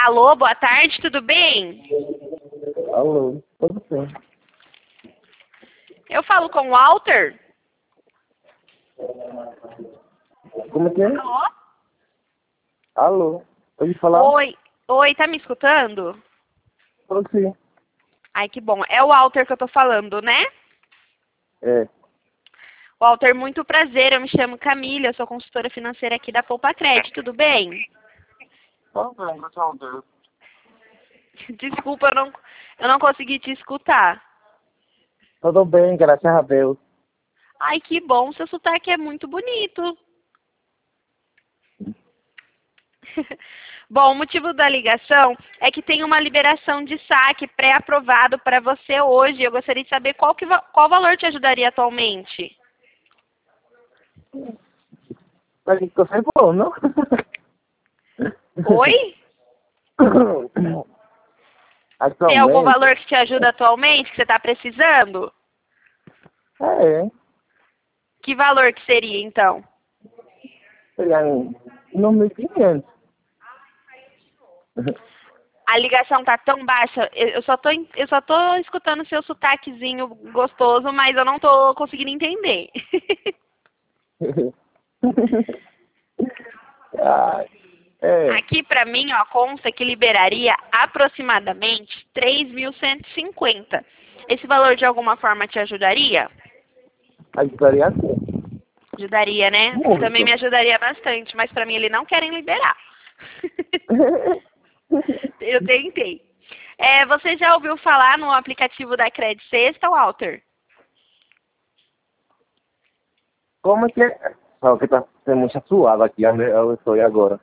Alô, boa tarde, tudo bem? Alô, tudo bem? Eu falo com o Walter? Como é que é? Alô? Alô, pode falar? Oi, tá me escutando? Tô sim. Ai, que bom. É o Walter que eu tô falando, né? É. Walter, muito prazer. Eu me chamo Camila, eu sou consultora financeira aqui da Poupa Crédito, tudo bem? Tá bem, graças a Deus. Desculpa, eu não consegui te escutar. Tudo bem, graças a Deus. Ai, que bom. Seu sotaque é muito bonito. Bom, o motivo da ligação é que tem uma liberação de saque pré-aprovado para você hoje. Eu gostaria de saber qual valor te ajudaria atualmente. Mas que você é bom, não? Oi? Tem algum Atualmente? valor que te ajuda atualmente, que você está precisando? É. Que valor que seria, então? Seria no 1.500. A ligação tá tão baixa, eu só tô escutando seu sotaquezinho gostoso, mas eu não tô conseguindo entender. Ah, é. Aqui pra mim, ó, consta que liberaria aproximadamente 3.150. Esse valor de alguma forma te ajudaria? Ajudaria sim. Ajudaria, né? Também Muito. me ajudaria bastante, mas pra mim eles não querem liberar. Eu tentei. Você já ouviu falar no aplicativo da Cred Sexta, Walter? Como é que é? Só que tá sendo muito suave aqui, onde eu estou agora.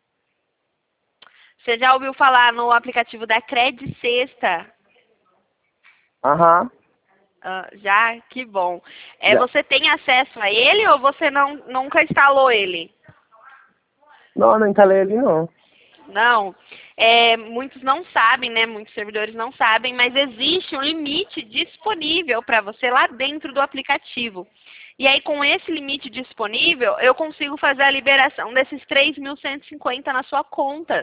Você já ouviu falar no aplicativo da Cred Sexta? Aham. Ah, já? Que bom. Já. Você tem acesso a ele ou você nunca instalou ele? Não instalei ele não. Não. Muitos não sabem, né? Muitos servidores não sabem, mas existe um limite disponível para você lá dentro do aplicativo. E aí, com esse limite disponível, eu consigo fazer a liberação desses 3.150 na sua conta.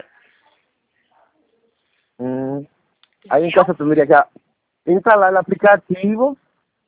Aí então Entendeu? você teria que instalar o aplicativo.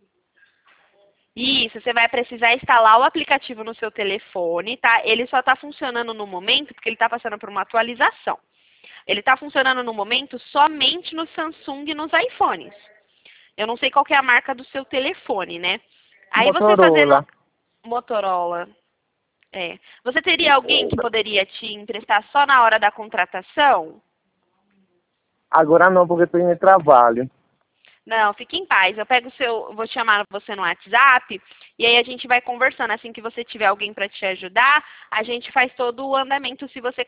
Isso, você vai precisar instalar o aplicativo no seu telefone, tá? Ele só está funcionando no momento porque ele está passando por uma atualização. Ele está funcionando no momento somente no Samsung e nos iPhones. Eu não sei qual que é a marca do seu telefone, né? Aí você fazendo Motorola. Motorola, Você teria alguém que poderia te emprestar só na hora da contratação? Agora não, porque estou em trabalho. Não, fique em paz. Vou chamar você no WhatsApp e aí a gente vai conversando. Assim que você tiver alguém para te ajudar, a gente faz todo o andamento se você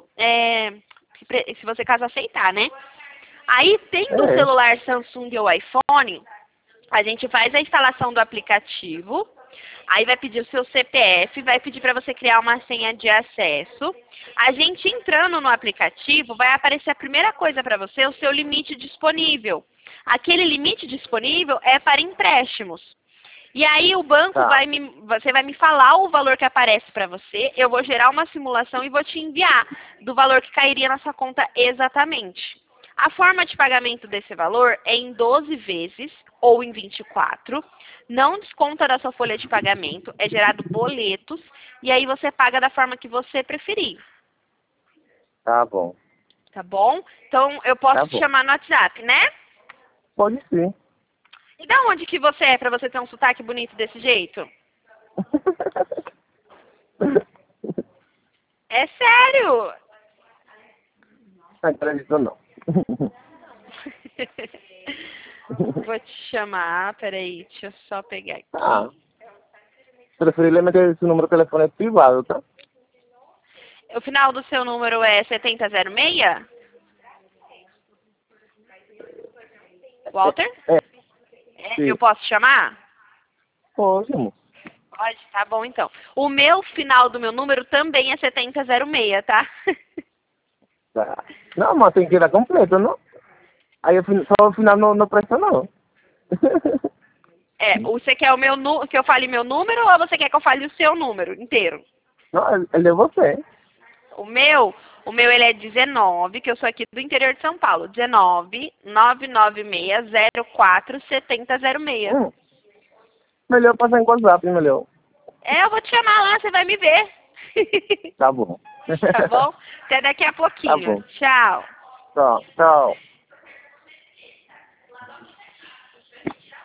caso aceitar, né? Aí, tendo o É. celular Samsung ou iPhone, a gente faz a instalação do aplicativo. Aí vai pedir o seu CPF, vai pedir para você criar uma senha de acesso. A gente entrando no aplicativo, vai aparecer a primeira coisa para você, o seu limite disponível. Aquele limite disponível é para empréstimos. E aí o banco Tá. você vai me falar o valor que aparece para você, eu vou gerar uma simulação e vou te enviar do valor que cairia na sua conta exatamente. A forma de pagamento desse valor é em 12 vezes ou em 24. Não desconta da sua folha de pagamento, é gerado boletos e aí você paga da forma que você preferir. Tá bom. Tá bom? Então eu posso Tá te bom. chamar no WhatsApp, né? Pode sim. E da onde que você é para você ter um sotaque bonito desse jeito? É sério? Não acredito não. Vou te chamar, peraí, deixa eu só pegar Ah. aqui. Preferivelmente esse número de telefone é privado, tá? O final do seu número é 7006? Walter? É. Sim. Eu posso chamar? Pode, amor. Pode, tá bom então. O meu final do meu número também é 7006, tá? Tá. Não, mas tem que ir completo, não? Aí só o final não presta não. Você quer que eu fale meu número ou você quer que eu fale o seu número inteiro? Não, ele é você. O meu O meu ele é 19, que eu sou aqui do interior de São Paulo. 19 996 04 7006. Melhor passar em WhatsApp, melhor. É, eu vou te chamar lá, você vai me ver. Tá bom. Tá bom? Até daqui a pouquinho. Tá bom. Tchau. Tchau, tchau.